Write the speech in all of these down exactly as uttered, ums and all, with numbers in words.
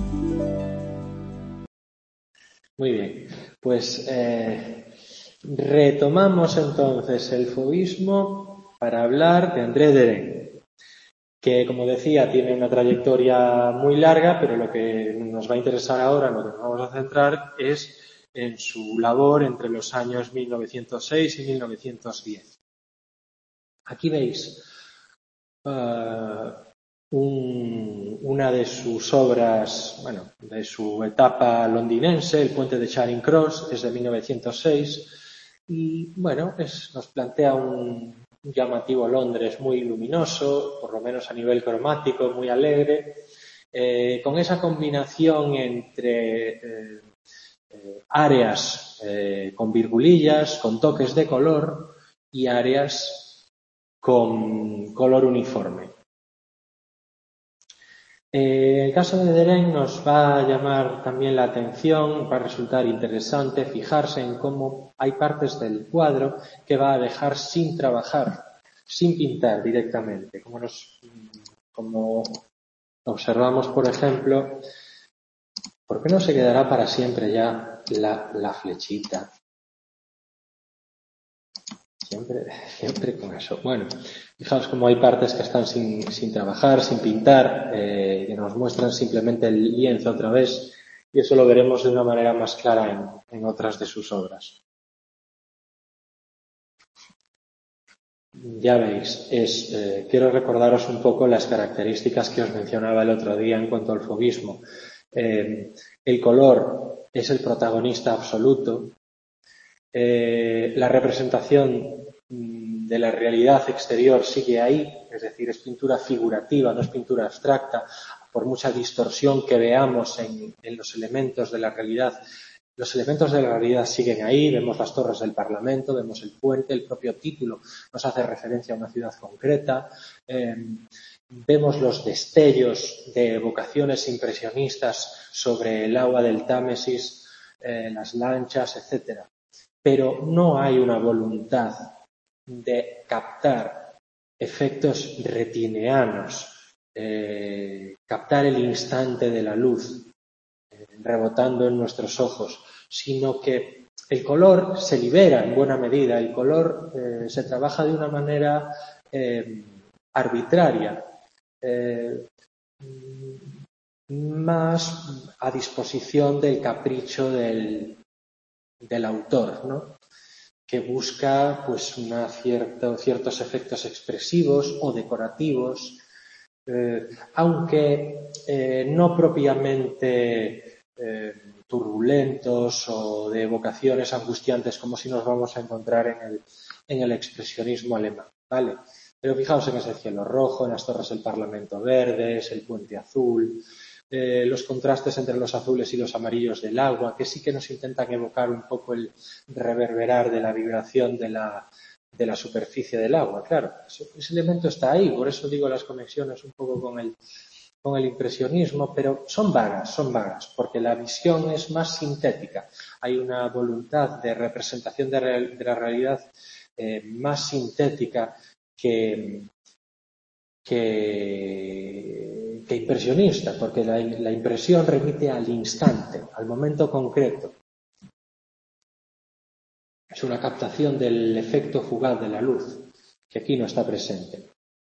Muy bien, pues eh, retomamos entonces el fauvismo para hablar de André Derain, que, como decía, tiene una trayectoria muy larga, pero lo que nos va a interesar ahora, lo que nos vamos a centrar, es en su labor entre los años mil novecientos seis y mil novecientos diez. Aquí veis uh, un, una de sus obras, bueno, de su etapa londinense, El puente de Charing Cross, es de mil novecientos seis, y bueno, es, nos plantea un llamativo Londres muy luminoso, por lo menos a nivel cromático, muy alegre, eh, con esa combinación entre eh, eh, áreas eh, con virgulillas, con toques de color, y áreas con color uniforme. Eh, el caso de Derain nos va a llamar también la atención, va a resultar interesante fijarse en cómo hay partes del cuadro que va a dejar sin trabajar, sin pintar directamente, como, nos, como observamos, por ejemplo, ¿por qué no se quedará para siempre ya la, la flechita? Siempre, siempre con eso. Bueno, fijaos cómo hay partes que están sin, sin trabajar, sin pintar, eh, que nos muestran simplemente el lienzo otra vez, y eso lo veremos de una manera más clara en, en otras de sus obras. Ya veis, es, eh, quiero recordaros un poco las características que os mencionaba el otro día en cuanto al fauvismo. Eh, el color es el protagonista absoluto. Eh, la representación de la realidad exterior sigue ahí, es decir, es pintura figurativa, no es pintura abstracta, por mucha distorsión que veamos en, en los elementos de la realidad. Los elementos de la realidad siguen ahí, vemos las torres del Parlamento, vemos el puente, el propio título nos hace referencia a una ciudad concreta, eh, vemos los destellos de evocaciones impresionistas sobre el agua del Támesis, eh, las lanchas, etcétera. Pero no hay una voluntad de captar efectos retineanos, eh, captar el instante de la luz eh, rebotando en nuestros ojos, sino que el color se libera en buena medida, el color eh, se trabaja de una manera eh, arbitraria, eh, más a disposición del capricho del, del autor, ¿no? Que busca pues una cierta, ciertos efectos expresivos o decorativos, eh, aunque eh, no propiamente eh, turbulentos o de evocaciones angustiantes como si nos vamos a encontrar en el, en el expresionismo alemán, ¿vale? Pero fijaos en ese cielo rojo, en las torres del Parlamento verdes, el puente azul, Eh, los contrastes entre los azules y los amarillos del agua, que sí que nos intentan evocar un poco el reverberar de la vibración de la, de la superficie del agua. Claro, ese, ese elemento está ahí, por eso digo las conexiones un poco con el, con el impresionismo, pero son vagas, son vagas, porque la visión es más sintética. Hay una voluntad de representación de, real, de la realidad eh, más sintética que, que, que impresionista, porque la, la impresión remite al instante, al momento concreto. Es una captación del efecto fugaz de la luz, que aquí no está presente.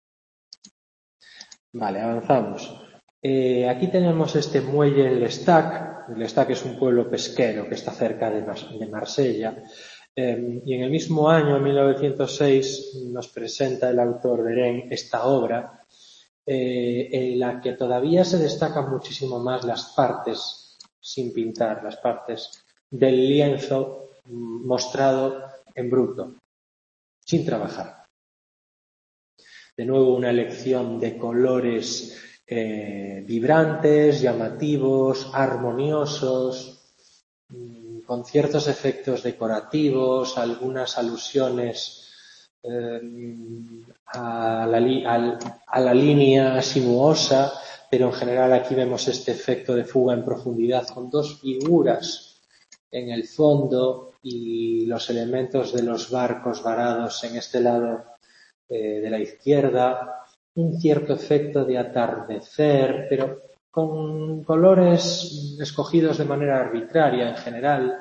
Vale, avanzamos. Eh, aquí tenemos este muelle en L'Estaque. L'Estaque es un pueblo pesquero que está cerca de, Mas de Marsella. Eh, y en el mismo año, en mil novecientos seis, nos presenta el autor Derain esta obra, eh, en la que todavía se destacan muchísimo más las partes sin pintar, las partes del lienzo mostrado en bruto, sin trabajar. De nuevo una elección de colores eh, vibrantes, llamativos, armoniosos, con ciertos efectos decorativos, algunas alusiones eh, a, la, a, a la línea sinuosa, pero en general aquí vemos este efecto de fuga en profundidad con dos figuras en el fondo y los elementos de los barcos varados en este lado eh, de la izquierda, un cierto efecto de atardecer, pero con colores escogidos de manera arbitraria en general.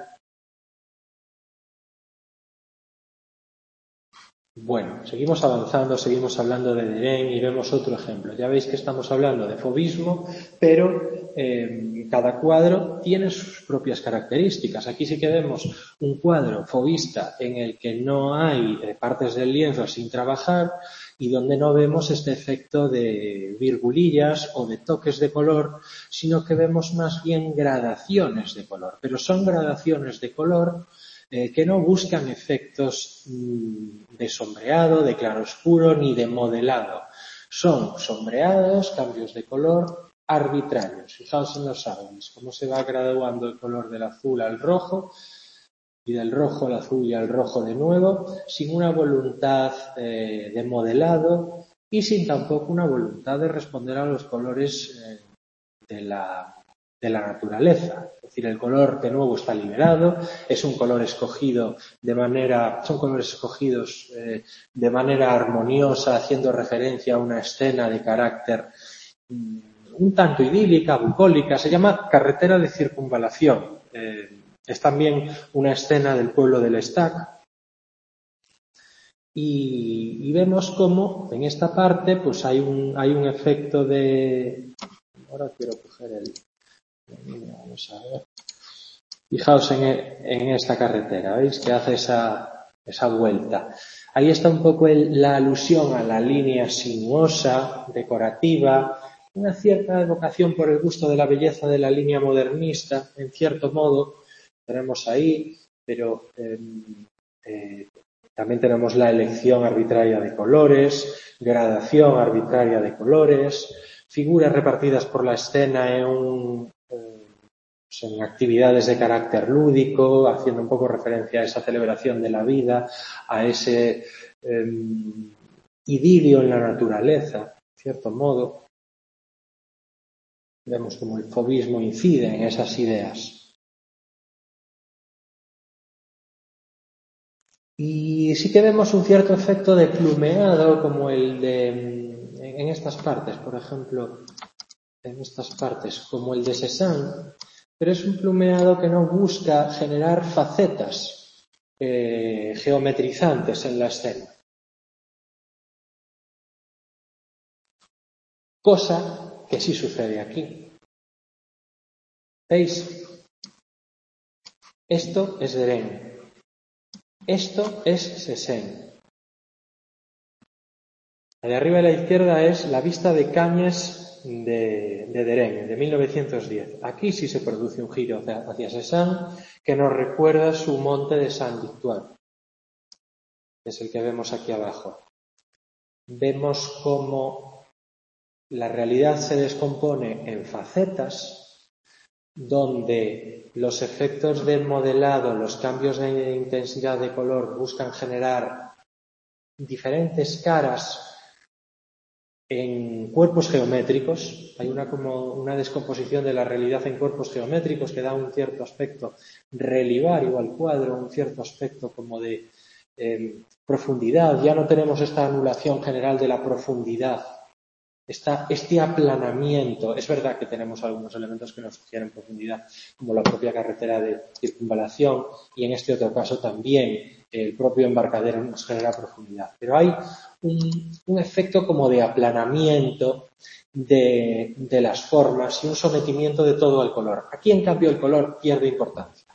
Bueno, seguimos avanzando, seguimos hablando de Derain y vemos otro ejemplo. Ya veis que estamos hablando de fauvismo, pero eh, cada cuadro tiene sus propias características. Aquí sí que vemos un cuadro fauvista en el que no hay eh, partes del lienzo sin trabajar y donde no vemos este efecto de virgulillas o de toques de color, sino que vemos más bien gradaciones de color. Pero son gradaciones de color Eh, que no buscan efectos mmm, de sombreado, de claroscuro ni de modelado. Son sombreados, cambios de color arbitrarios. Fijaos en los árboles, cómo se va graduando el color del azul al rojo y del rojo al azul y al rojo de nuevo, sin una voluntad eh, de modelado y sin tampoco una voluntad de responder a los colores eh, de la de la naturaleza. Es decir, el color de nuevo está liberado, es un color escogido de manera, son colores escogidos eh, de manera armoniosa, haciendo referencia a una escena de carácter um, un tanto idílica, bucólica, se llama carretera de circunvalación. Eh, es también una escena del pueblo del Estac. Y, y vemos cómo en esta parte pues hay un, hay un efecto de... Ahora quiero coger el... Vamos a ver. Fijaos en, en esta carretera, ¿veis? Que hace esa, esa vuelta. Ahí está un poco el, la alusión a la línea sinuosa, decorativa, una cierta evocación por el gusto de la belleza de la línea modernista, en cierto modo, tenemos ahí, pero eh, eh, también tenemos la elección arbitraria de colores, gradación arbitraria de colores, figuras repartidas por la escena en un en actividades de carácter lúdico, haciendo un poco referencia a esa celebración de la vida, a ese eh, idilio en la naturaleza, en cierto modo. Vemos cómo el fauvismo incide en esas ideas. Y sí que vemos un cierto efecto de plumeado, como el de, en estas partes, por ejemplo, en estas partes, como el de Cézanne, pero es un plumeado que no busca generar facetas eh, geometrizantes en la escena. Cosa que sí sucede aquí. ¿Veis? Esto es Derain. Esto es Cézanne. La de arriba a la izquierda es la vista de Cañes de, de Derain, de mil novecientos diez. Aquí sí se produce un giro hacia, hacia Cézanne que nos recuerda su monte de Saint-Victoire. Es el que vemos aquí abajo. Vemos cómo la realidad se descompone en facetas donde los efectos del modelado, los cambios de intensidad de color buscan generar diferentes caras en cuerpos geométricos. Hay una, como una descomposición de la realidad en cuerpos geométricos que da un cierto aspecto relivario al cuadro, un cierto aspecto como de eh, profundidad. Ya no tenemos esta anulación general de la profundidad, esta, este aplanamiento. Es verdad que tenemos algunos elementos que nos sugieren profundidad, como la propia carretera de circunvalación, y en este otro caso también el propio embarcadero nos genera profundidad. Pero hay un, un efecto como de aplanamiento de, de las formas y un sometimiento de todo al color. Aquí, en cambio, el color pierde importancia,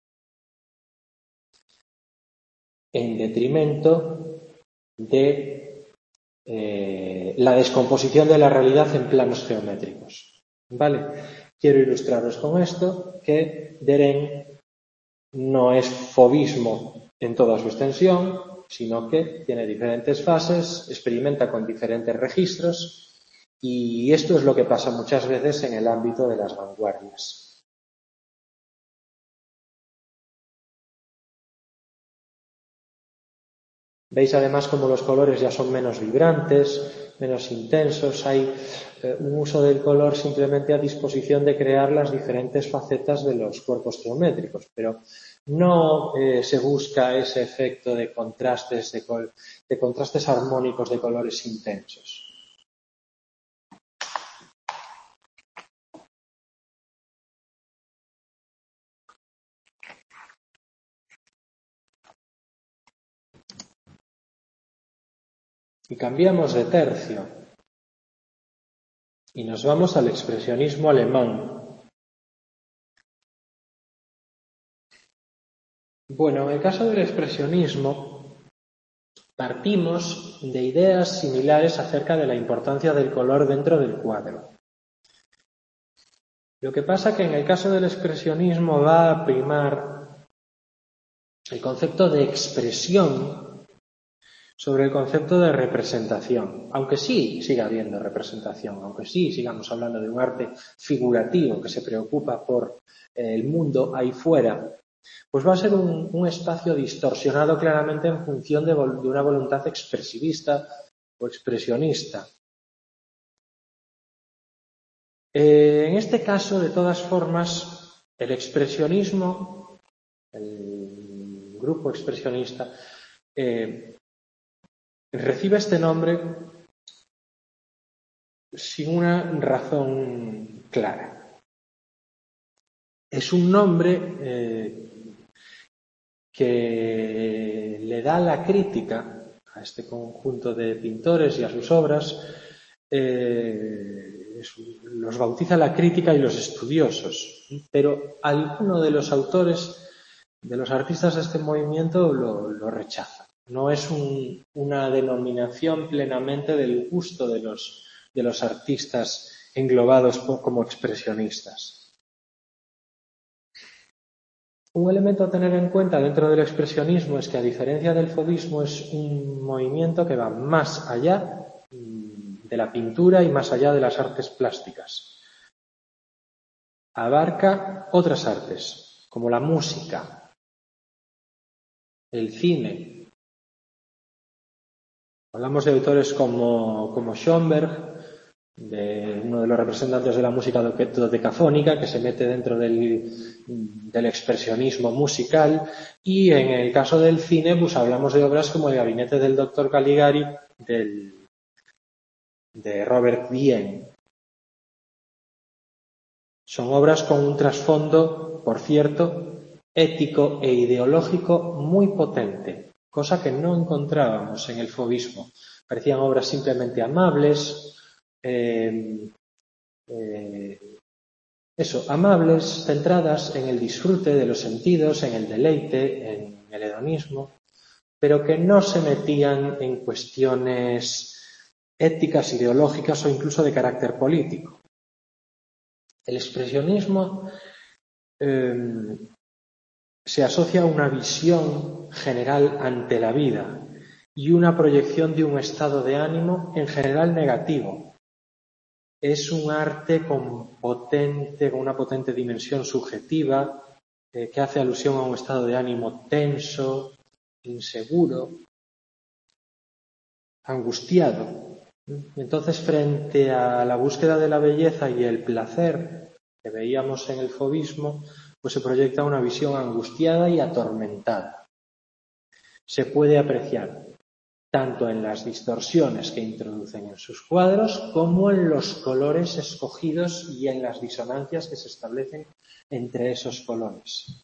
en detrimento de eh, la descomposición de la realidad en planos geométricos. ¿Vale? Quiero ilustraros con esto que Derain no es fauvismo en toda su extensión, sino que tiene diferentes fases, experimenta con diferentes registros, y esto es lo que pasa muchas veces en el ámbito de las vanguardias. Veis además cómo los colores ya son menos vibrantes, menos intensos, hay eh, un uso del color simplemente a disposición de crear las diferentes facetas de los cuerpos geométricos, pero no eh, se busca ese efecto de contrastes, de, col de contrastes armónicos de colores intensos. Y cambiamos de tercio. Y nos vamos al expresionismo alemán. Bueno, en el caso del expresionismo, partimos de ideas similares acerca de la importancia del color dentro del cuadro. Lo que pasa que en el caso del expresionismo va a primar el concepto de expresión sobre el concepto de representación, aunque sí siga habiendo representación, aunque sí sigamos hablando de un arte figurativo que se preocupa por el mundo ahí fuera, pues va a ser un, un espacio distorsionado claramente en función de, vol- de una voluntad expresivista o expresionista. Eh, en este caso, de todas formas, el expresionismo, el grupo expresionista, eh, recibe este nombre sin una razón clara. Es un nombre eh, que le da la crítica a este conjunto de pintores y a sus obras, eh, es, los bautiza la crítica y los estudiosos, pero alguno de los autores, de los artistas de este movimiento lo, lo rechaza. No es un, una denominación plenamente del gusto de los, de los artistas englobados por, como expresionistas. Un elemento a tener en cuenta dentro del expresionismo es que, a diferencia del fauvismo, es un movimiento que va más allá de la pintura y más allá de las artes plásticas. Abarca otras artes, como la música, el cine. Hablamos de autores como, como Schoenberg, de uno de los representantes de la música dodecafónica, que se mete dentro del, del expresionismo musical, y en el caso del cine pues hablamos de obras como El gabinete del doctor Caligari del, de Robert Wiene. Son obras con un trasfondo, por cierto, ético e ideológico muy potente, cosa que no encontrábamos en el fauvismo. Parecían obras simplemente amables, eh, eh, eso, amables, centradas en el disfrute de los sentidos, en el deleite, en el hedonismo, pero que no se metían en cuestiones éticas, ideológicas o incluso de carácter político. El expresionismo eh, se asocia a una visión general ante la vida y una proyección de un estado de ánimo en general negativo. Es un arte con, potente, con una potente dimensión subjetiva eh, que hace alusión a un estado de ánimo tenso, inseguro, angustiado. Entonces, frente a la búsqueda de la belleza y el placer que veíamos en el fauvismo, pues se proyecta una visión angustiada y atormentada. Se puede apreciar tanto en las distorsiones que introducen en sus cuadros como en los colores escogidos y en las disonancias que se establecen entre esos colores.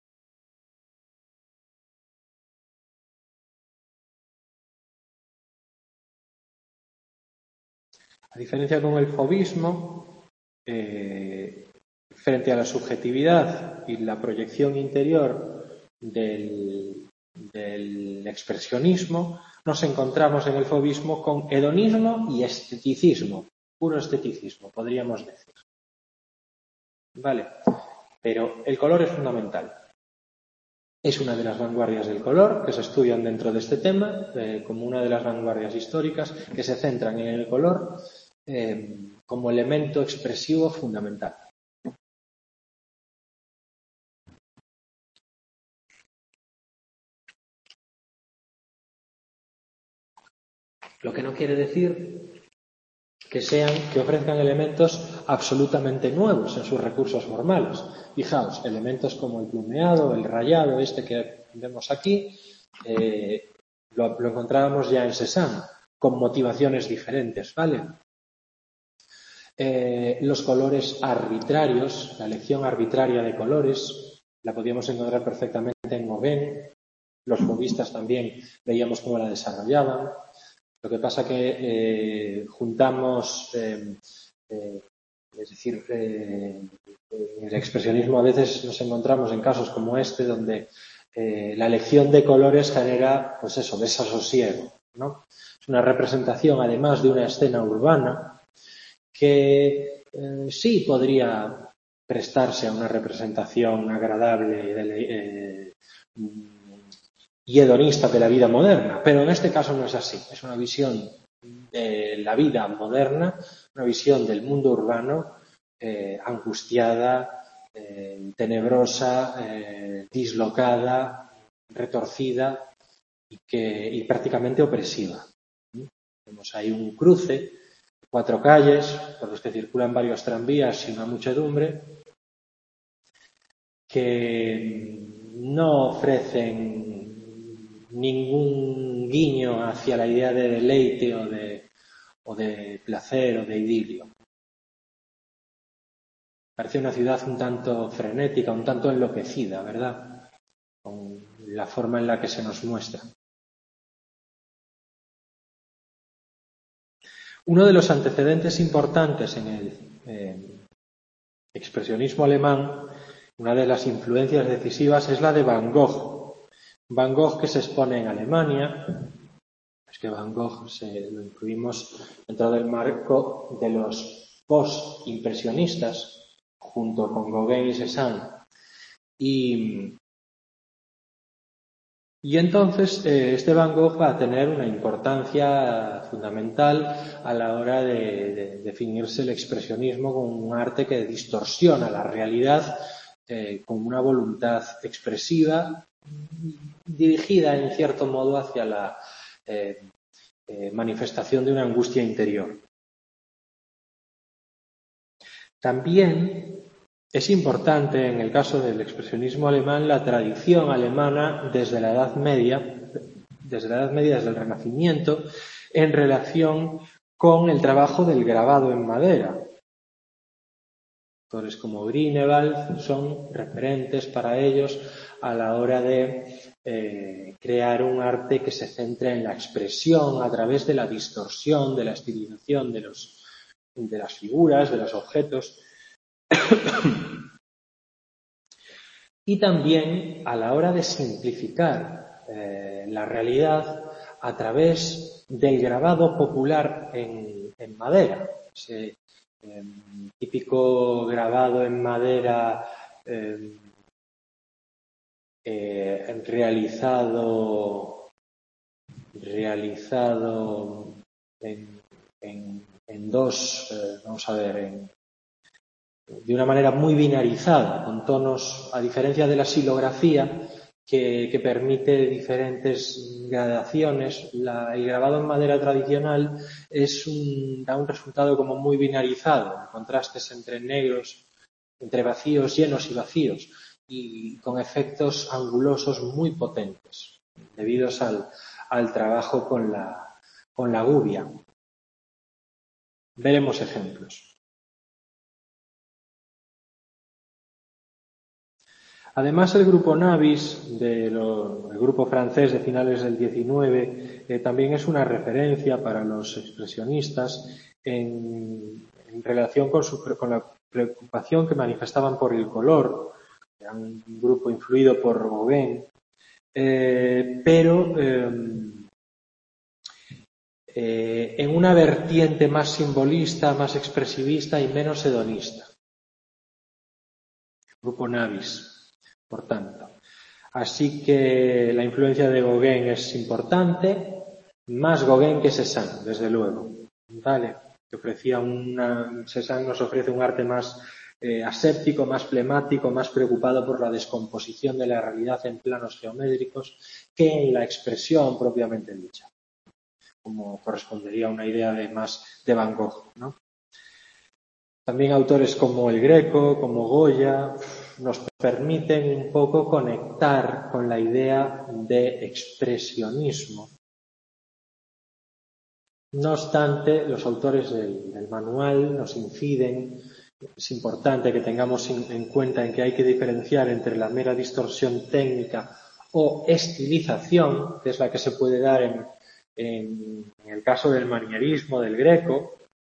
A diferencia con el fauvismo, eh, frente a la subjetividad y la proyección interior del, del expresionismo, nos encontramos en el fauvismo con hedonismo y esteticismo, puro esteticismo, podríamos decir. Vale, pero el color es fundamental. Es una de las vanguardias del color que se estudian dentro de este tema, eh, como una de las vanguardias históricas que se centran en el color eh, como elemento expresivo fundamental. Lo que no quiere decir que sean, que ofrezcan elementos absolutamente nuevos en sus recursos formales. Fijaos, elementos como el plumeado, el rayado, este que vemos aquí, eh, lo, lo encontrábamos ya en Cézanne, con motivaciones diferentes, ¿vale? Eh, los colores arbitrarios, la elección arbitraria de colores, la podíamos encontrar perfectamente en Gauguin. Los fauvistas también veíamos cómo la desarrollaban. Lo que pasa que eh, juntamos, eh, eh, es decir, eh, en el expresionismo a veces nos encontramos en casos como este donde eh, la elección de colores genera, pues eso, desasosiego, ¿no? Es una representación, además de una escena urbana, que eh, sí podría prestarse a una representación agradable de, eh, y hedonista de la vida moderna, pero en este caso no es así. Es una visión de la vida moderna, una visión del mundo urbano eh, angustiada, eh, tenebrosa, eh, dislocada, retorcida y, que, y prácticamente opresiva. Tenemos ahí un cruce, cuatro calles por los que circulan varios tranvías y una muchedumbre que no ofrecen ningún guiño hacia la idea de deleite o de, o de placer o de idilio. Parece una ciudad un tanto frenética, un tanto enloquecida, ¿verdad? Con la forma en la que se nos muestra. Uno de los antecedentes importantes en el eh, expresionismo alemán, una de las influencias decisivas es la de Van Gogh. Van Gogh, que se expone en Alemania, es que Van Gogh se, lo incluimos dentro del marco de los post-impresionistas, junto con Gauguin y Cézanne. Y, y entonces eh, este Van Gogh va a tener una importancia fundamental a la hora de, de definirse el expresionismo como un arte que distorsiona la realidad eh, con una voluntad expresiva dirigida en cierto modo hacia la eh, eh, manifestación de una angustia interior. También es importante, en el caso del expresionismo alemán, la tradición alemana desde la Edad Media, desde la Edad Media, desde el Renacimiento, en relación con el trabajo del grabado en madera. Autores como Grünewald son referentes para ellos a la hora de eh, crear un arte que se centre en la expresión a través de la distorsión, de la estilización de, los, de las figuras, de los objetos. Y también a la hora de simplificar eh, la realidad a través del grabado popular en, en madera. Ese eh, típico grabado en madera eh, eh, realizado, realizado en, en, en dos, eh, vamos a ver, en, de una manera muy binarizada, con tonos, a diferencia de la silografía, que, que permite diferentes gradaciones. La, el grabado en madera tradicional es un, da un resultado como muy binarizado, contrastes entre negros, entre vacíos, llenos y vacíos, y con efectos angulosos muy potentes, debidos al, al trabajo con la, con la gubia. Veremos ejemplos. Además, el grupo Nabis, de lo, el grupo francés de finales del diecinueve, eh, también es una referencia para los expresionistas en, en relación con, su, con la preocupación que manifestaban por el color. Era un grupo influido por Gauguin, eh, pero eh, eh, en una vertiente más simbolista, más expresivista y menos hedonista. El grupo Nabis. Por tanto, así que la influencia de Gauguin es importante, más Gauguin que Cézanne, desde luego. Vale, que ofrecía una, Cézanne nos ofrece un arte más eh, aséptico, más flemático, más preocupado por la descomposición de la realidad en planos geométricos que en la expresión propiamente dicha, como correspondería a una idea de más de Van Gogh, ¿no? También autores como el Greco, como Goya, nos permiten un poco conectar con la idea de expresionismo. No obstante, los autores del, del manual nos inciden, es importante que tengamos en cuenta en que hay que diferenciar entre la mera distorsión técnica o estilización, que es la que se puede dar en, en el caso del manierismo del Greco,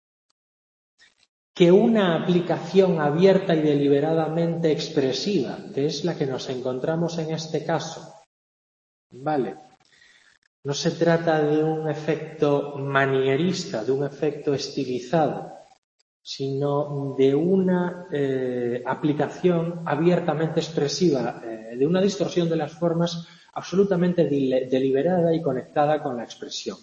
que una aplicación abierta y deliberadamente expresiva, que es la que nos encontramos en este caso. Vale. No se trata de un efecto manierista, de un efecto estilizado, sino de una eh, aplicación abiertamente expresiva, eh, de una distorsión de las formas absolutamente deliberada y conectada con la expresión.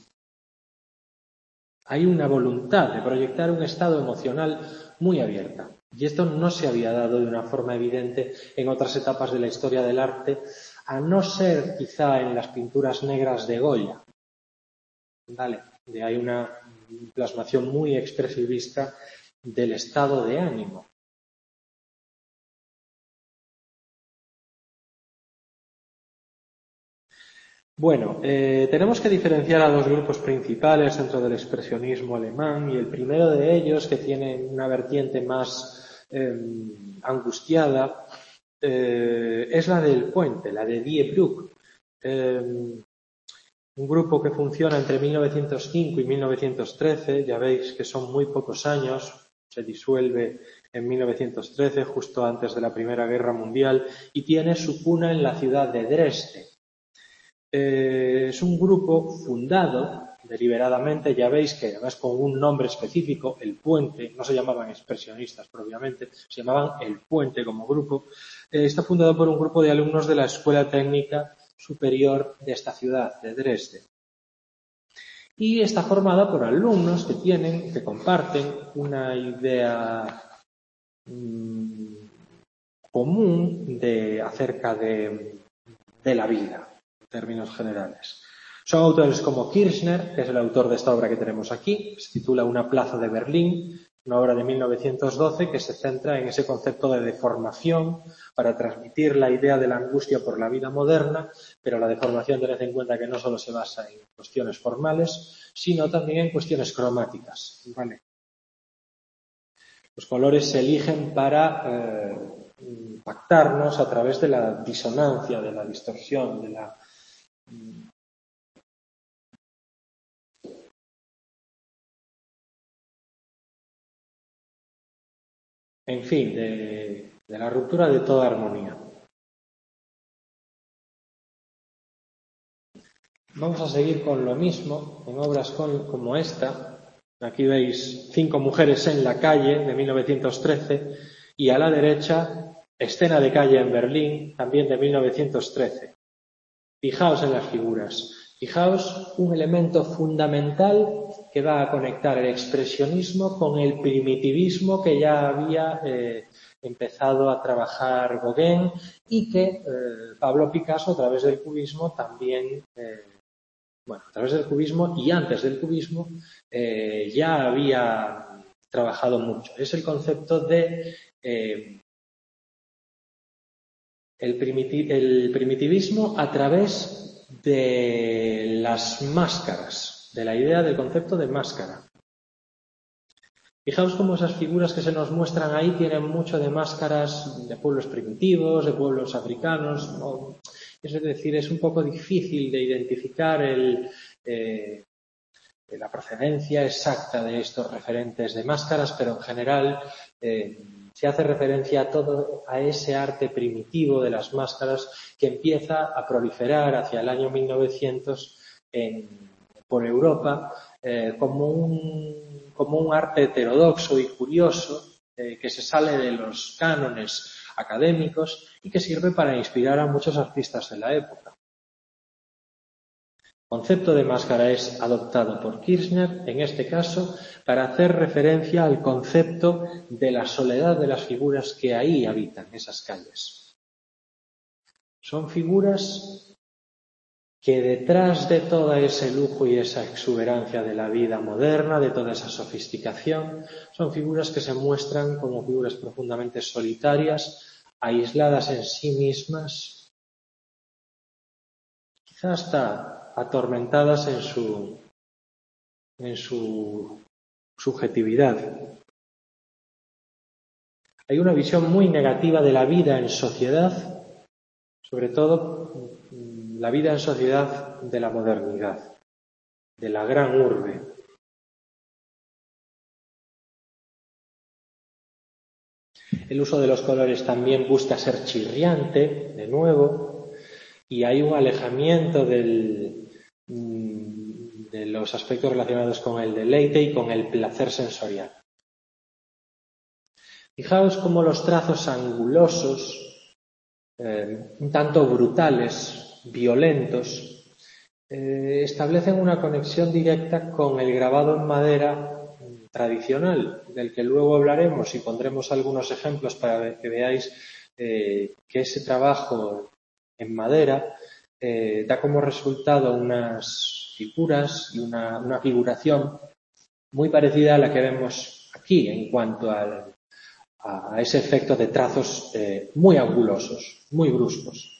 Hay una voluntad de proyectar un estado emocional muy abierta. Y esto no se había dado de una forma evidente en otras etapas de la historia del arte, a no ser quizá en las pinturas negras de Goya. Vale, de ahí una plasmación muy expresivista del estado de ánimo. Bueno, eh, tenemos que diferenciar a dos grupos principales dentro del expresionismo alemán, y el primero de ellos, que tiene una vertiente más eh, angustiada, eh, es la del puente, la de Die Brücke, eh, un grupo que funciona entre mil novecientos cinco y mil novecientos trece, ya veis que son muy pocos años, se disuelve en mil novecientos trece, justo antes de la Primera Guerra Mundial, y tiene su cuna en la ciudad de Dresde. Eh, es un grupo fundado deliberadamente, ya veis que además con un nombre específico, El Puente, no se llamaban expresionistas propiamente, se llamaban El Puente como grupo. Eh, está fundado por un grupo de alumnos de la Escuela Técnica Superior de esta ciudad, de Dresde. Y está formada por alumnos que tienen, que comparten una idea mmm, común de, acerca de, de la vida, en términos generales. Son autores como Kirchner, que es el autor de esta obra que tenemos aquí, se titula Una plaza de Berlín, una obra de mil novecientos doce que se centra en ese concepto de deformación para transmitir la idea de la angustia por la vida moderna, pero la deformación tened en cuenta que no solo se basa en cuestiones formales, sino también en cuestiones cromáticas. ¿Vale? Los colores se eligen para eh, impactarnos a través de la disonancia, de la distorsión, de la en fin, de, de la ruptura de toda armonía. Vamos a seguir con lo mismo en obras con, como esta. Aquí veis Cinco mujeres en la calle de mil novecientos trece y a la derecha Escena de calle en Berlín, también de mil novecientos trece. Fijaos en las figuras. Fijaos un elemento fundamental que va a conectar el expresionismo con el primitivismo que ya había eh, empezado a trabajar Gauguin y que eh, Pablo Picasso a través del cubismo también, eh, bueno, a través del cubismo y antes del cubismo eh, ya había trabajado mucho. Es el concepto de eh, el, primiti- el primitivismo a través de las máscaras, de la idea del concepto de máscara. Fijaos cómo esas figuras que se nos muestran ahí tienen mucho de máscaras de pueblos primitivos, de pueblos africanos, ¿no? Es decir, es un poco difícil de identificar el, eh, la procedencia exacta de estos referentes de máscaras, pero en general eh, se hace referencia a todo, a ese arte primitivo de las máscaras que empieza a proliferar hacia el año mil novecientos en, por Europa eh, como, un, como un arte heterodoxo y curioso eh, que se sale de los cánones académicos y que sirve para inspirar a muchos artistas de la época. El concepto de máscara es adoptado por Kirchner, en este caso, para hacer referencia al concepto de la soledad de las figuras que ahí habitan, esas calles. Son figuras que detrás de todo ese lujo y esa exuberancia de la vida moderna, de toda esa sofisticación, son figuras que se muestran como figuras profundamente solitarias, aisladas en sí mismas, quizás hasta atormentadas en su, en su subjetividad. Hay una visión muy negativa de la vida en sociedad, sobre todo la vida en sociedad de la modernidad. de la gran urbe. El uso de los colores también busca ser chirriante, de nuevo, y hay un alejamiento del, de los aspectos relacionados con el deleite y con el placer sensorial. Fijaos cómo los trazos angulosos, eh, un tanto brutales, violentos, eh, establecen una conexión directa con el grabado en madera tradicional, del que luego hablaremos y pondremos algunos ejemplos para que veáis eh, que ese trabajo en madera eh, da como resultado unas figuras y una, una figuración muy parecida a la que vemos aquí en cuanto al, a ese efecto de trazos eh, muy angulosos, muy bruscos.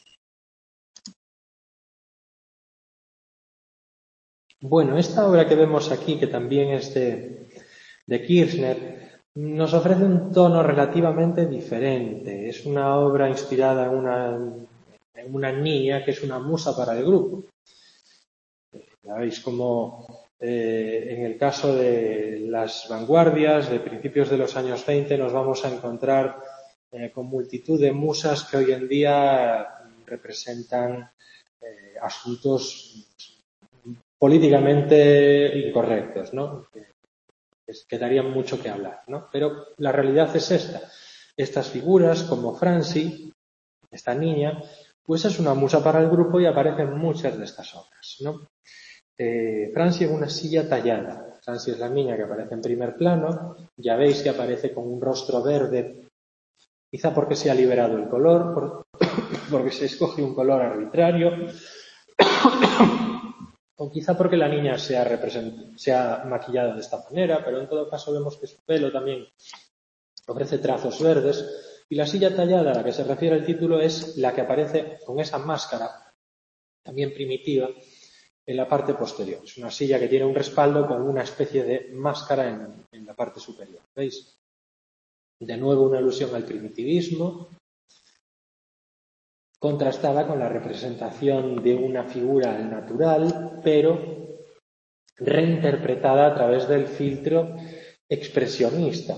Bueno, esta obra que vemos aquí, que también es de, de Kirchner, nos ofrece un tono relativamente diferente. Es una obra inspirada en una, en una niña que es una musa para el grupo. Ya veis cómo eh, en el caso de las vanguardias de principios de los años veinte nos vamos a encontrar eh, con multitud de musas que hoy en día representan eh, asuntos políticamente incorrectos, ¿no? Que darían mucho que hablar, ¿no? Pero la realidad es esta. Estas figuras, como Francie, esta niña, pues es una musa para el grupo y aparecen muchas de estas obras, ¿no? Eh, Francie en una silla tallada. Francie es la niña que aparece en primer plano. Ya veis que aparece con un rostro verde, quizá porque se ha liberado el color, por, porque se escoge un color arbitrario, o quizá porque la niña se ha, se ha maquillado de esta manera, pero en todo caso vemos que su pelo también ofrece trazos verdes, y la silla tallada a la que se refiere el título es la que aparece con esa máscara, también primitiva, en la parte posterior. Es una silla que tiene un respaldo con una especie de máscara en, en la parte superior. ¿Veis? De nuevo una alusión al primitivismo, contrastada con la representación de una figura natural, pero reinterpretada a través del filtro expresionista.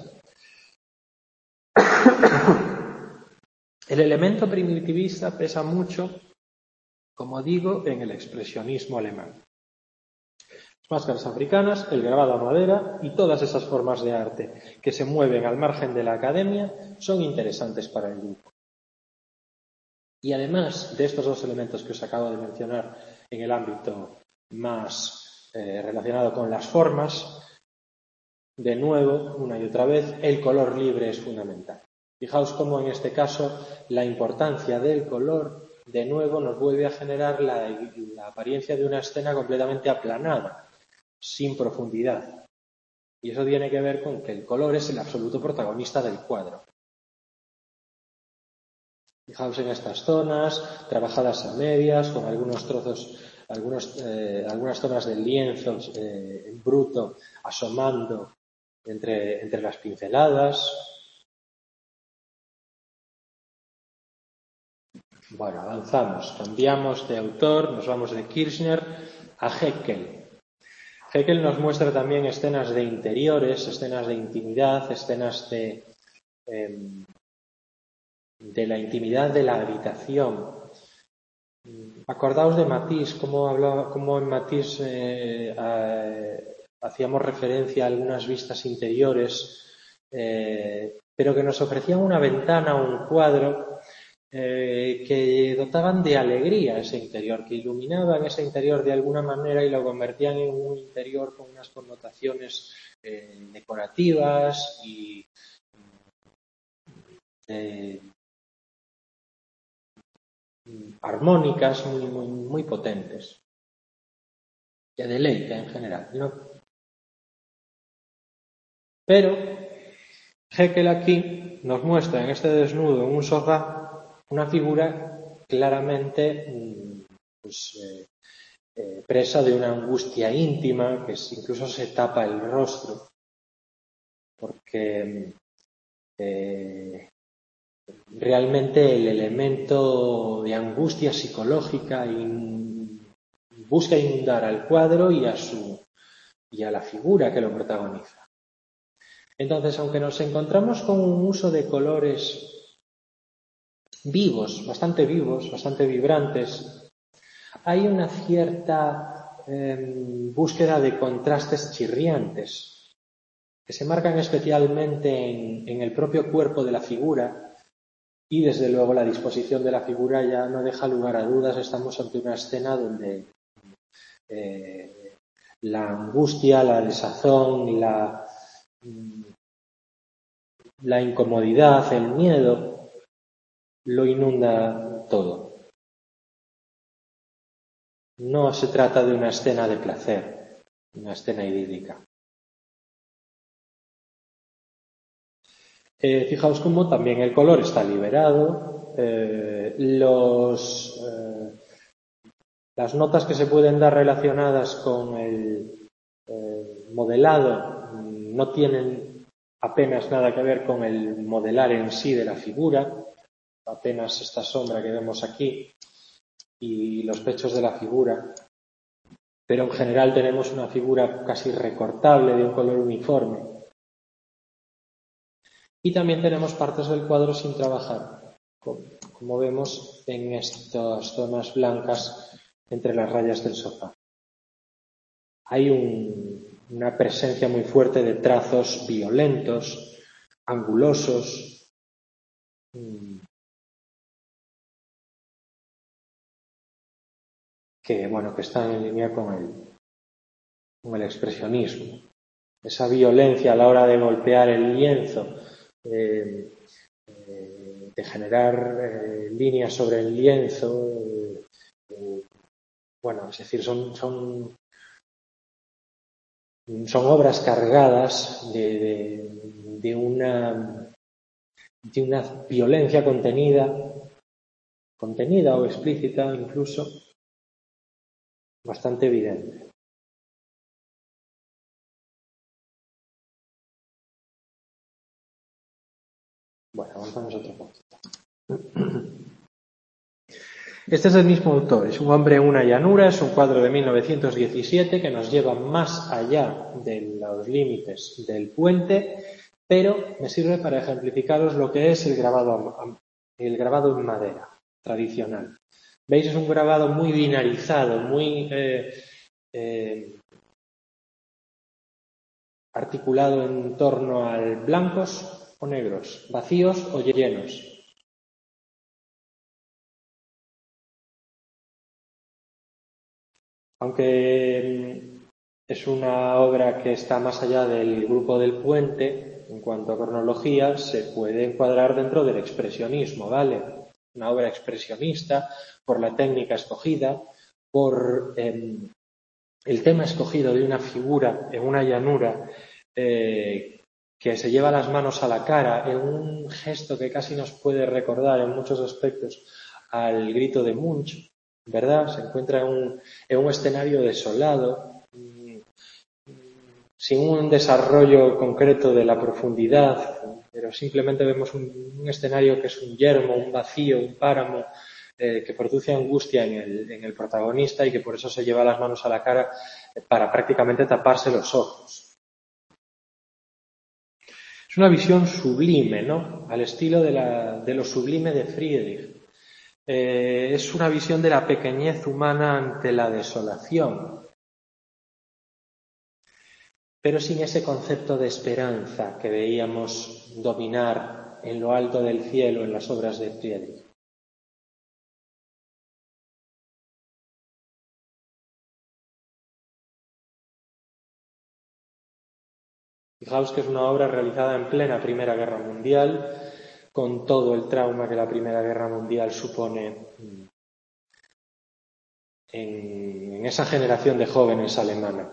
El elemento primitivista pesa mucho, como digo, en el expresionismo alemán. Las máscaras africanas, el grabado a madera y todas esas formas de arte que se mueven al margen de la academia son interesantes para el grupo. Y además de estos dos elementos que os acabo de mencionar en el ámbito más eh, relacionado con las formas, de nuevo, una y otra vez, el color libre es fundamental. Fijaos cómo en este caso la importancia del color de nuevo nos vuelve a generar la, la apariencia de una escena completamente aplanada, sin profundidad. Y eso tiene que ver con que el color es el absoluto protagonista del cuadro. Fijaos en estas zonas, trabajadas a medias, con algunos trozos, algunos, eh, algunas zonas del lienzo eh, en bruto asomando entre, entre las pinceladas. Bueno, avanzamos, cambiamos de autor, nos vamos de Kirchner a Haeckel. Haeckel nos muestra también escenas de interiores, escenas de intimidad, escenas de, eh, de la intimidad de la habitación. Acordaos de Matisse, cómo, hablaba, cómo en Matisse eh, eh, hacíamos referencia a algunas vistas interiores, eh, pero que nos ofrecían una ventana o un cuadro eh, que dotaban de alegría ese interior, que iluminaban ese interior de alguna manera y lo convertían en un interior con unas connotaciones eh, decorativas y eh, armónicas muy, muy, muy potentes. Que deleita en general, ¿no? Pero Haeckel aquí nos muestra en este desnudo, en un sofá, una figura claramente pues, eh, eh, presa de una angustia íntima, que incluso se tapa el rostro, porque eh, realmente el elemento de angustia psicológica envuelve busca inundar al cuadro y a su y a la figura que lo protagoniza. Entonces, aunque nos encontramos con un uso de colores vivos, bastante vivos, bastante vibrantes, hay una cierta eh, búsqueda de contrastes chirriantes que se marcan especialmente en, en el propio cuerpo de la figura, y desde luego la disposición de la figura ya no deja lugar a dudas. Estamos ante una escena donde eh, la angustia, la desazón, la, la incomodidad, el miedo, lo inunda todo. No se trata de una escena de placer, una escena idílica. Eh, fijaos cómo también el color está liberado, eh, los, eh, las notas que se pueden dar relacionadas con el eh, modelado no tienen apenas nada que ver con el modelar en sí de la figura, apenas esta sombra que vemos aquí y los pechos de la figura, pero en general tenemos una figura casi recortable de un color uniforme. Y también tenemos partes del cuadro sin trabajar, como vemos en estas zonas blancas entre las rayas del sofá. Hay un, una presencia muy fuerte de trazos violentos, angulosos, que, bueno, que están en línea con el, con el expresionismo. Esa violencia a la hora de golpear el lienzo, eh, eh, de generar eh, líneas sobre el lienzo, eh, eh, bueno, es decir, son, son, son obras cargadas de, de, de, una, de una violencia contenida, contenida o explícita incluso, bastante evidente. Bueno, avanzamos otro poquito. Este es el mismo autor, es Un hombre en una llanura, es un cuadro de mil novecientos diecisiete que nos lleva más allá de los límites del puente, pero me sirve para ejemplificaros lo que es el grabado, el grabado en madera tradicional. ¿Veis? Es un grabado muy binarizado, muy eh, eh, articulado en torno al blancos o negros, vacíos o llenos. Aunque es una obra que está más allá del grupo del puente, en cuanto a cronología, se puede encuadrar dentro del expresionismo, ¿vale? Una obra expresionista, por la técnica escogida, por eh, el tema escogido de una figura en una llanura eh, que se lleva las manos a la cara, en un gesto que casi nos puede recordar en muchos aspectos al grito de Munch, ¿verdad? Se encuentra en un, en un escenario desolado, sin un desarrollo concreto de la profundidad, pero simplemente vemos un, un escenario que es un yermo, un vacío, un páramo, eh, que produce angustia en el, en el protagonista y que por eso se lleva las manos a la cara para prácticamente taparse los ojos. Es una visión sublime, ¿no? Al estilo de, la, de lo sublime de Friedrich. Eh, es una visión de la pequeñez humana ante la desolación, pero sin ese concepto de esperanza que veíamos dominar en lo alto del cielo en las obras de Friedrich. Fijaos que es una obra realizada en plena Primera Guerra Mundial, con todo el trauma que la Primera Guerra Mundial supone en, en esa generación de jóvenes alemana.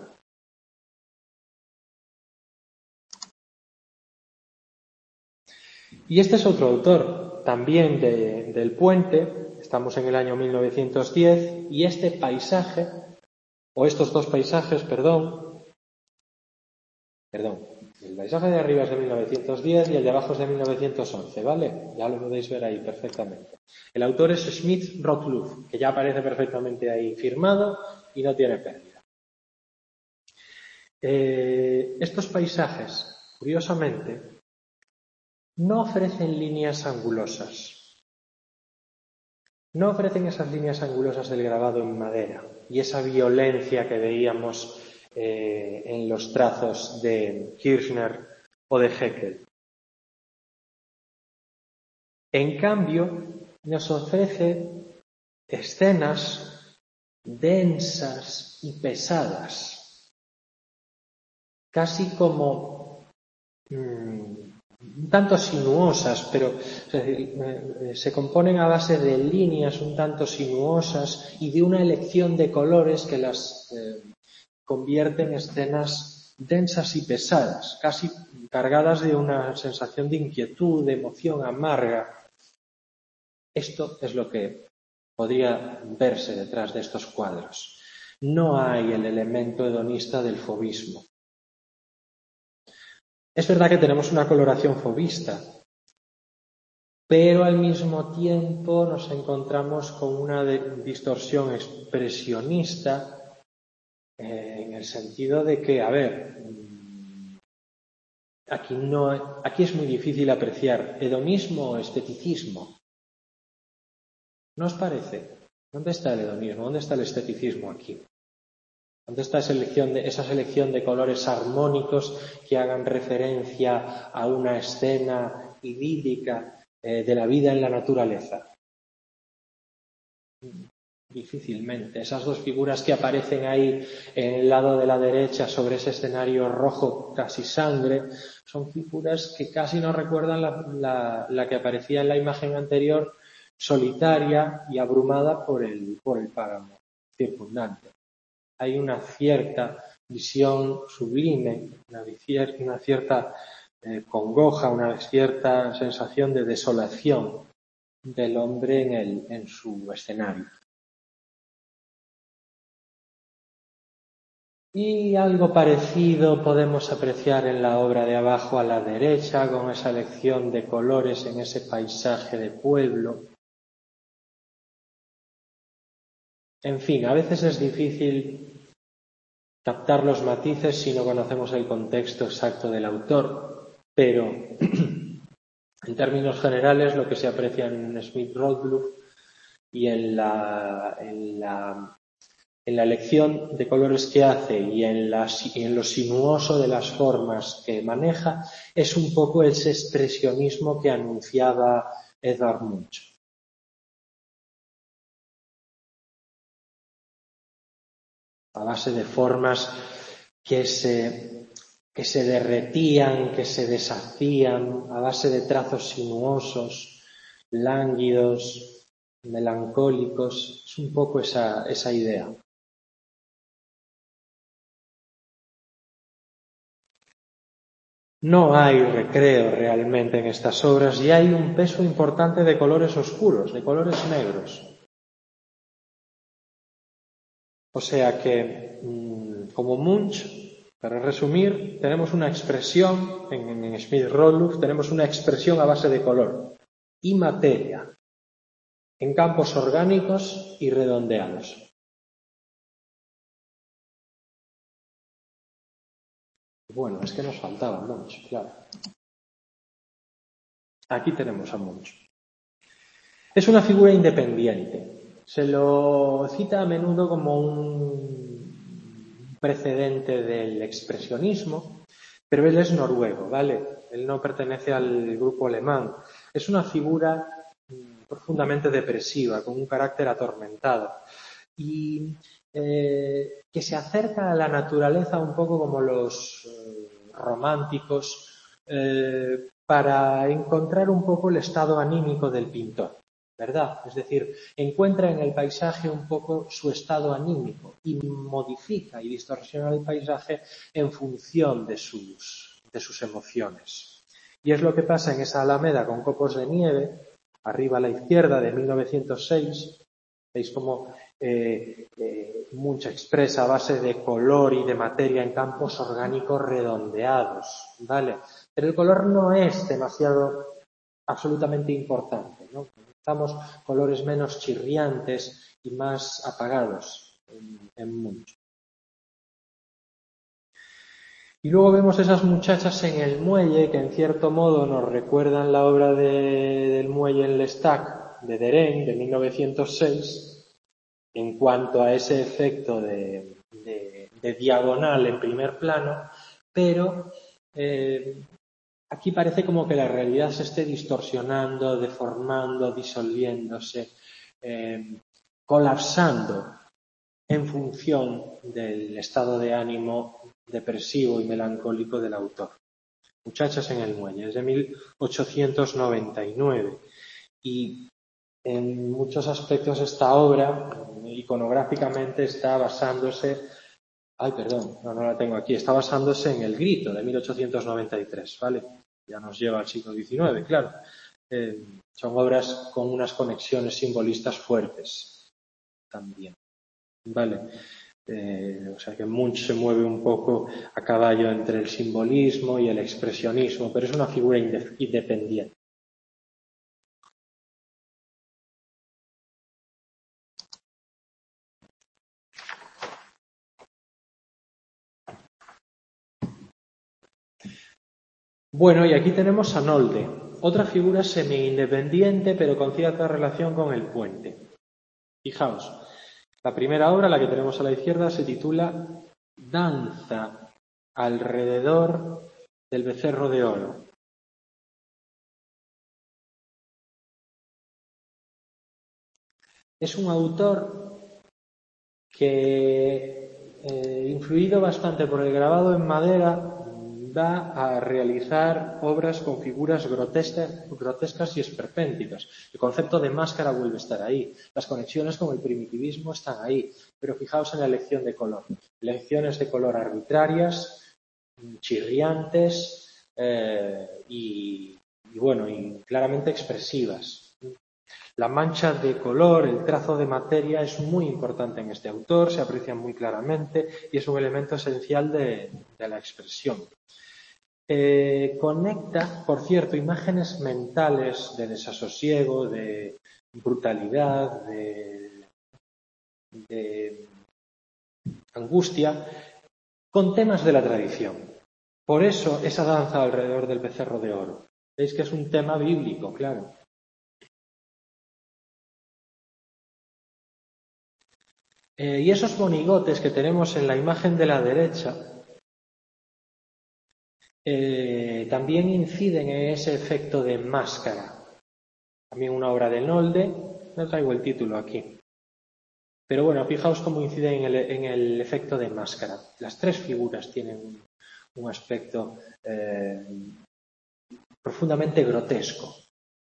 Y este es otro autor, también de, del Puente, estamos en el año mil novecientos diez, y este paisaje, o estos dos paisajes, perdón, perdón, el paisaje de arriba es de mil novecientos diez y el de abajo es de mil novecientos once, ¿vale? Ya lo podéis ver ahí perfectamente. El autor es Schmidt-Rottluff, que ya aparece perfectamente ahí firmado y no tiene pérdida. Eh, estos paisajes, curiosamente, no ofrecen líneas angulosas. No ofrecen esas líneas angulosas del grabado en madera y esa violencia que veíamos eh, en los trazos de Kirchner o de Haeckel. En cambio, nos ofrece escenas densas y pesadas, casi como mmm, un tanto sinuosas, pero es decir, eh, se componen a base de líneas un tanto sinuosas y de una elección de colores que las eh, convierte en escenas densas y pesadas, casi cargadas de una sensación de inquietud, de emoción amarga. Esto es lo que podría verse detrás de estos cuadros. No hay el elemento hedonista del fauvismo. Es verdad que tenemos una coloración fauvista, pero al mismo tiempo nos encontramos con una distorsión expresionista eh, en el sentido de que, a ver, aquí, no, aquí es muy difícil apreciar hedonismo o esteticismo. ¿No os parece? ¿Dónde está el hedonismo? ¿Dónde está el esteticismo aquí? ¿Dónde está esa selección de, esa selección de colores armónicos que hagan referencia a una escena idílica eh, de la vida en la naturaleza? Difícilmente. Esas dos figuras que aparecen ahí en el lado de la derecha sobre ese escenario rojo casi sangre son figuras que casi nos recuerdan la, la, la que aparecía en la imagen anterior, solitaria y abrumada por el, por el páramo circundante. Hay una cierta visión sublime, una, una cierta eh, congoja, una cierta sensación de desolación del hombre en, el, en su escenario. Y algo parecido podemos apreciar en la obra de abajo a la derecha, con esa elección de colores en ese paisaje de pueblo. En fin, a veces es difícil captar los matices si no conocemos el contexto exacto del autor, pero en términos generales lo que se aprecia en Smith-Rothbluff y en la, en, la, en la elección de colores que hace y en, la, y en lo sinuoso de las formas que maneja es un poco ese expresionismo que anunciaba Edvard Munch. A base de formas que se, que se derretían, que se deshacían, a base de trazos sinuosos, lánguidos, melancólicos. Es un poco esa, esa idea. No hay recreo realmente en estas obras y hay un peso importante de colores oscuros, de colores negros. O sea que, como Munch, para resumir, tenemos una expresión, en, en Smith-Rothbluff, tenemos una expresión a base de color y materia, en campos orgánicos y redondeados. Bueno, es que nos faltaba Munch, claro. Aquí tenemos a Munch. Es una figura independiente. Se lo cita a menudo como un precedente del expresionismo, pero él es noruego, ¿vale? Él no pertenece al grupo alemán. Es una figura profundamente depresiva, con un carácter atormentado y eh, que se acerca a la naturaleza un poco como los eh, románticos eh, para encontrar un poco el estado anímico del pintor, ¿verdad? Es decir, encuentra en el paisaje un poco su estado anímico y modifica y distorsiona el paisaje en función de sus, de sus emociones. Y es lo que pasa en esa alameda con copos de nieve, arriba a la izquierda, de mil novecientos seis. Veis cómo eh, eh, Munch expresa a base de color y de materia en campos orgánicos redondeados, ¿vale? Pero el color no es demasiado absolutamente importante, ¿no? Necesitamos colores menos chirriantes y más apagados. en, en mucho. Y luego vemos esas muchachas en el muelle que en cierto modo nos recuerdan la obra de, del muelle en L'Estaque de Derain de mil novecientos seis en cuanto a ese efecto de, de, de diagonal en primer plano, pero eh, aquí parece como que la realidad se esté distorsionando, deformando, disolviéndose, eh, colapsando en función del estado de ánimo depresivo y melancólico del autor. Muchachas en el muelle, es de mil ochocientos noventa y nueve y en muchos aspectos esta obra iconográficamente está basándose, ay perdón, no, no la tengo aquí, está basándose en El Grito de mil ochocientos noventa y tres, ¿vale? Ya nos lleva al siglo diecinueve, claro. Eh, son obras con unas conexiones simbolistas fuertes también. Vale, eh, o sea que Munch se mueve un poco a caballo entre el simbolismo y el expresionismo, pero es una figura inde- independiente. Bueno, y aquí tenemos a Nolde, otra figura semi-independiente pero con cierta relación con el puente. Fijaos, la primera obra, la que tenemos a la izquierda, se titula Danza alrededor del becerro de oro. Es un autor que, eh, influido bastante por el grabado en madera, va a realizar obras con figuras grotescas, grotescas y esperpénticas. El concepto de máscara vuelve a estar ahí. Las conexiones con el primitivismo están ahí. Pero fijaos en la elección de color. Elecciones de color arbitrarias, chirriantes eh, y, y, bueno, y claramente expresivas. La mancha de color, el trazo de materia es muy importante en este autor, se aprecia muy claramente y es un elemento esencial de, de la expresión. Eh, conecta, por cierto, imágenes mentales de desasosiego, de brutalidad, de, de angustia, con temas de la tradición. Por eso esa danza alrededor del becerro de oro. Veis que es un tema bíblico, claro. Eh, y esos monigotes que tenemos en la imagen de la derecha eh, también inciden en ese efecto de máscara. También una obra de Nolde, no traigo el título aquí. Pero bueno, fijaos cómo incide en el, en el efecto de máscara. Las tres figuras tienen un, un aspecto eh, profundamente grotesco.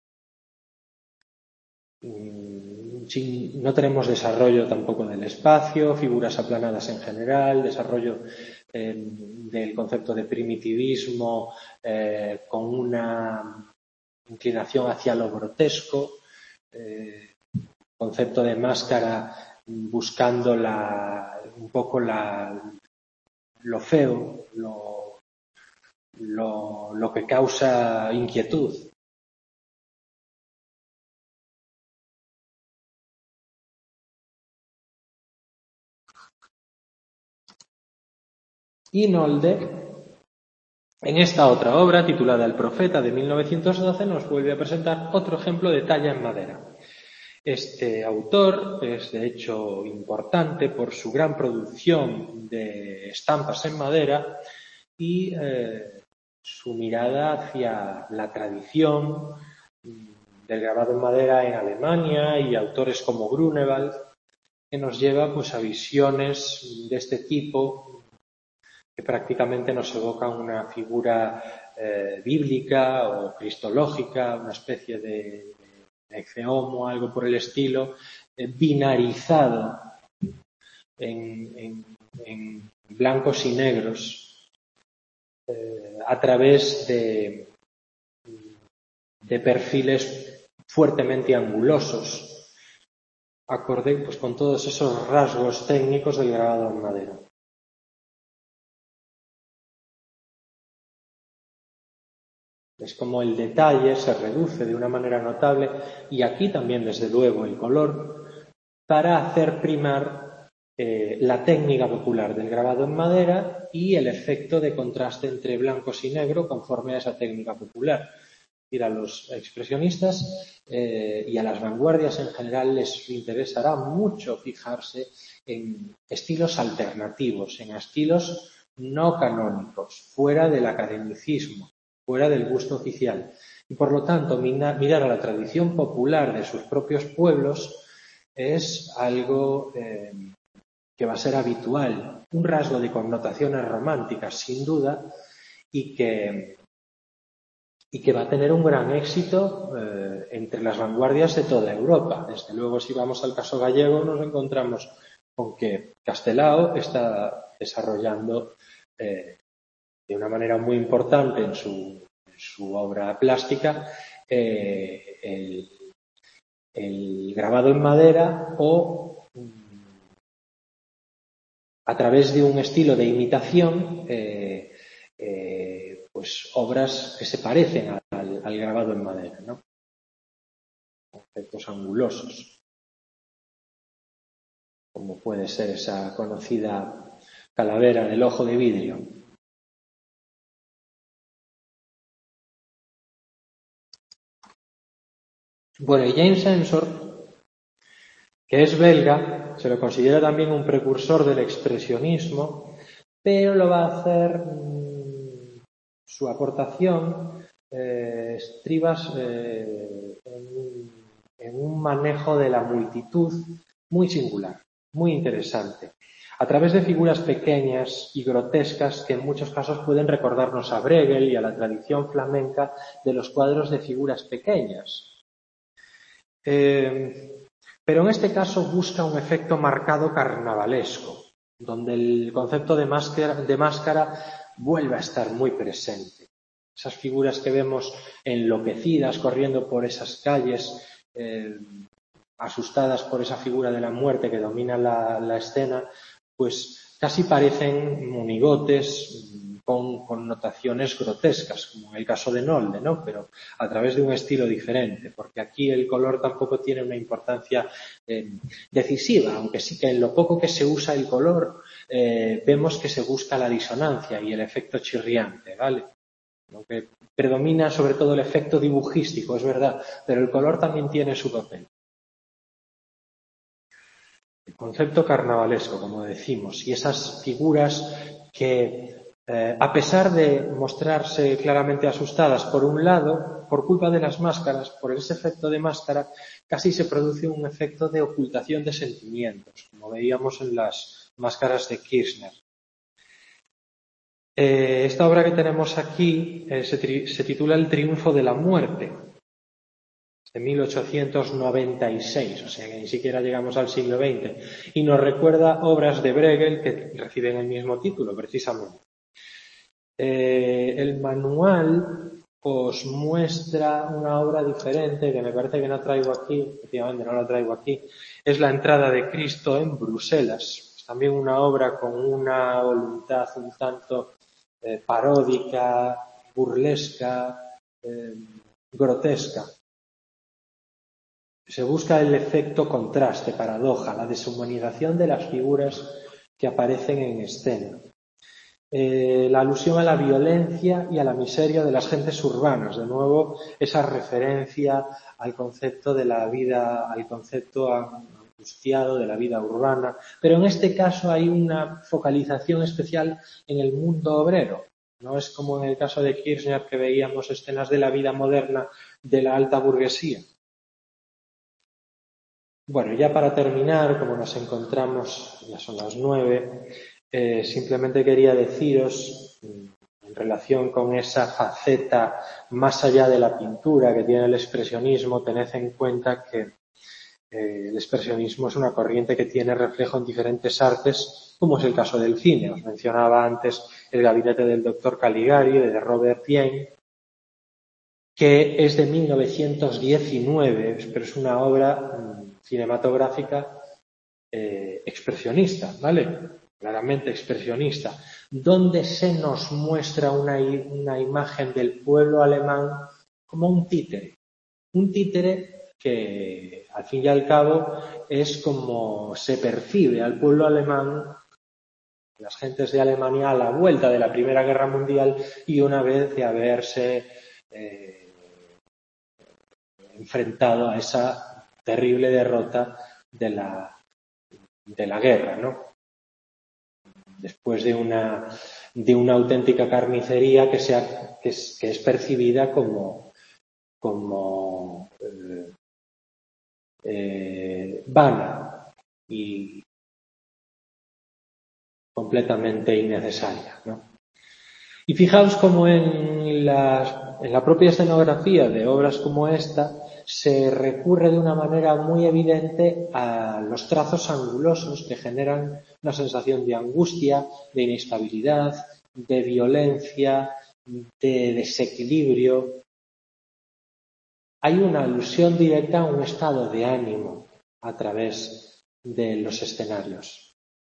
No tenemos desarrollo tampoco del espacio, figuras aplanadas en general, desarrollo eh, del concepto de primitivismo eh, con una inclinación hacia lo grotesco, eh, concepto de máscara buscando la, un poco la, lo feo, lo, lo, lo que causa inquietud. Y Nolde, en esta otra obra, titulada El Profeta de mil novecientos doce, nos vuelve a presentar otro ejemplo de talla en madera. Este autor es, de hecho, importante por su gran producción de estampas en madera y eh, su mirada hacia la tradición del grabado en madera en Alemania y autores como Grunewald, que nos lleva pues a visiones de este tipo que prácticamente nos evocan una figura eh, bíblica o cristológica, una especie de, de ecceomo, algo por el estilo, eh, binarizado en, en, en blancos y negros eh, a través de, de perfiles fuertemente angulosos, acorde pues, con todos esos rasgos técnicos del grabado en madera. Es como el detalle se reduce de una manera notable y aquí también, desde luego, el color para hacer primar eh, la técnica popular del grabado en madera y el efecto de contraste entre blancos y negro conforme a esa técnica popular. Y a los expresionistas eh, y a las vanguardias en general les interesará mucho fijarse en estilos alternativos, en estilos no canónicos, fuera del academicismo, fuera del gusto oficial. Y por lo tanto, mirar a la tradición popular de sus propios pueblos es algo eh, que va a ser habitual, un rasgo de connotaciones románticas, sin duda, y que, y que va a tener un gran éxito eh, entre las vanguardias de toda Europa. Desde luego, si vamos al caso gallego, nos encontramos con que Castelao está desarrollando eh, de una manera muy importante en su, en su obra plástica eh, el, el grabado en madera o a través de un estilo de imitación eh, eh, pues obras que se parecen al, al grabado en madera, ¿no? Efectos angulosos, como puede ser esa conocida calavera del ojo de vidrio. Bueno, y James Ensor, que es belga, se lo considera también un precursor del expresionismo, pero lo va a hacer mmm, su aportación eh, estribas eh, en, en un manejo de la multitud muy singular, muy interesante, a través de figuras pequeñas y grotescas que en muchos casos pueden recordarnos a Bruegel y a la tradición flamenca de los cuadros de figuras pequeñas. Eh, pero en este caso busca un efecto marcado carnavalesco, donde el concepto de máscara, de máscara vuelve a estar muy presente. Esas figuras que vemos enloquecidas corriendo por esas calles, eh, asustadas por esa figura de la muerte que domina la, la escena, pues casi parecen monigotes con connotaciones grotescas, como en el caso de Nolde, ¿no? Pero a través de un estilo diferente, porque aquí el color tampoco tiene una importancia eh, decisiva, aunque sí que en lo poco que se usa el color eh, vemos que se busca la disonancia y el efecto chirriante, ¿vale? Aunque predomina sobre todo el efecto dibujístico, es verdad, pero el color también tiene su papel. El concepto carnavalesco, como decimos, y esas figuras que, eh, a pesar de mostrarse claramente asustadas por un lado, por culpa de las máscaras, por ese efecto de máscara, casi se produce un efecto de ocultación de sentimientos, como veíamos en las máscaras de Kirchner. Eh, esta obra que tenemos aquí eh, se, tri- se titula El triunfo de la muerte, de mil ochocientos noventa y seis, o sea que ni siquiera llegamos al siglo veinte, y nos recuerda obras de Bruegel que reciben el mismo título, precisamente. Eh, el manual os muestra una obra diferente que me parece que no traigo aquí, efectivamente no la traigo aquí, es La entrada de Cristo en Bruselas. Es también una obra con una voluntad un tanto eh, paródica, burlesca, eh, grotesca. Se busca el efecto contraste, paradoja, la deshumanización de las figuras que aparecen en escena. Eh, la alusión a la violencia y a la miseria de las gentes urbanas. De nuevo, esa referencia al concepto de la vida, al concepto angustiado de la vida urbana. Pero en este caso hay una focalización especial en el mundo obrero. No es como en el caso de Kirchner, que veíamos escenas de la vida moderna de la alta burguesía. Bueno, ya para terminar, como nos encontramos, ya son las nueve, eh, simplemente quería deciros, en relación con esa faceta más allá de la pintura que tiene el expresionismo, tened en cuenta que eh, el expresionismo es una corriente que tiene reflejo en diferentes artes, como es el caso del cine. Os mencionaba antes El gabinete del doctor Caligari, de Robert Hien, que es de mil novecientos diecinueve, pero es una obra cinematográfica eh, expresionista, ¿vale? Claramente expresionista, donde se nos muestra una, una imagen del pueblo alemán como un títere, un títere que al fin y al cabo es como se percibe al pueblo alemán, las gentes de Alemania, a la vuelta de la Primera Guerra Mundial y una vez de haberse eh, enfrentado a esa terrible derrota de la, de la guerra, ¿no? Después de una, de una auténtica carnicería que, sea, que, es, que es percibida como, como eh, eh, vana y completamente innecesaria, ¿no? Y fijaos cómo en la, en la propia escenografía de obras como esta se recurre de una manera muy evidente a los trazos angulosos que generan una sensación de angustia, de inestabilidad, de violencia, de desequilibrio. Hay una alusión directa a un estado de ánimo a través de los escenarios.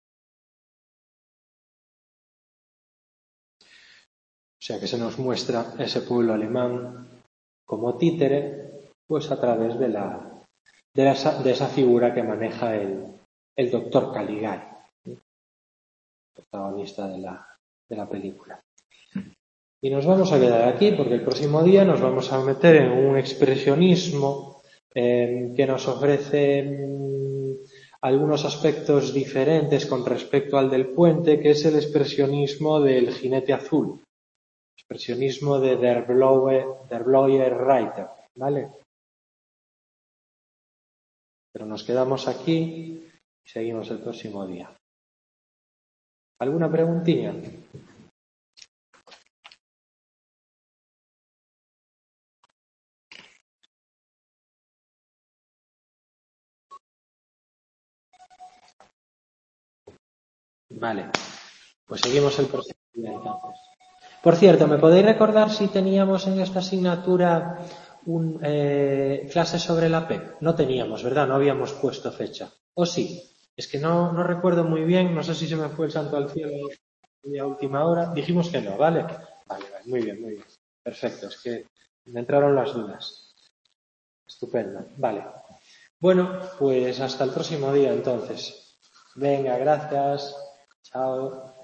O sea que se nos muestra ese pueblo alemán como títere, pues a través de la de esa, de esa figura que maneja el, el doctor Caligari, ¿sí? Protagonista de la, de la película. Y nos vamos a quedar aquí porque el próximo día nos vamos a meter en un expresionismo eh, que nos ofrece mmm, algunos aspectos diferentes con respecto al del puente, que es el expresionismo del jinete azul. Expresionismo de Der Blaue, Der Blaue Reiter, ¿vale? Pero nos quedamos aquí y seguimos el próximo día. ¿Alguna preguntilla? Vale, pues seguimos el próximo día entonces. Por cierto, ¿me podéis recordar si teníamos en esta asignatura un, eh, clase sobre la P E C? No teníamos, ¿verdad? No habíamos puesto fecha. ¿O sí? Es que no, no recuerdo muy bien, no sé si se me fue el santo al cielo a última hora. Dijimos que no, ¿vale? Vale, vale, muy bien, muy bien. Perfecto, es que me entraron las dudas. Estupendo, vale. Bueno, pues hasta el próximo día entonces. Venga, gracias. Chao.